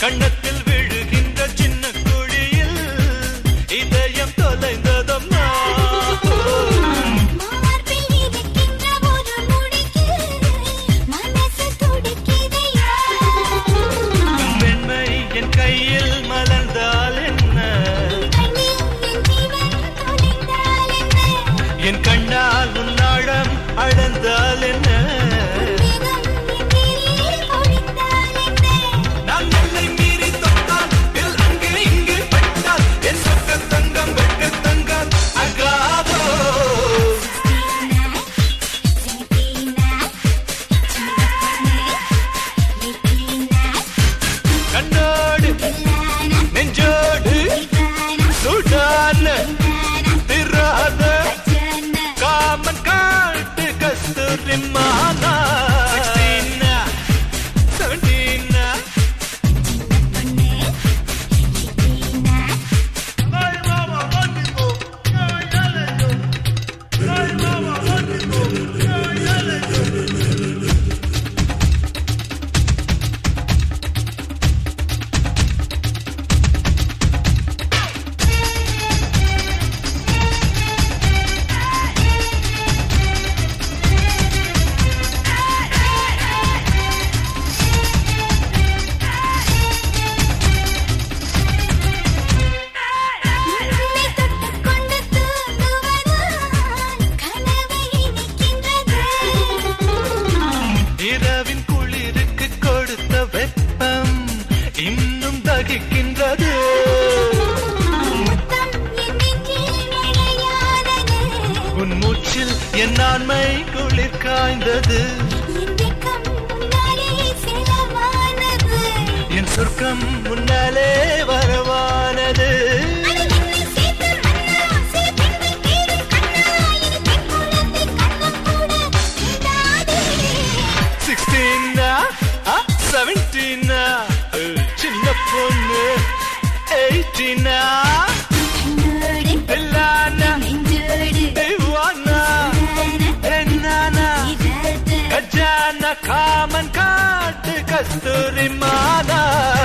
கண்ணத்தில் விழுகின்ற சின்ன குழியில் இதயம் தொலைந்ததம்மா. பெண்மை என் கையில் மலர்ந்தால் என்ன, என் கண்ணால் உன்னாடம் அளந்தால் என்ன, நான் என்னை மீறி தொட்டால் அங்கே இங்கே பட்டால் என் சொக்க தங்கம் வெட்டு தங்கம் அகாதோ. கண்ணோடு நெஞ்சோடு சுடான திராத காமன் காட்டு கஸ்தூரி மானா. 16, 17. இரவின் குளிருக்கு கொடுத்த வெப்பம் இன்னும் தகிக்கின்றது. உன் மூச்சில் என் ஆண்மை குளிர் காய்ந்தது. என் சொர்க்கம் முன்னாலே வரவானது. 16, 17, சின்ன பொண்ணு 18, எல்லானா தேவானா என்னனா கஜானா காமன் காட்டு கஸ்தூரி மானா.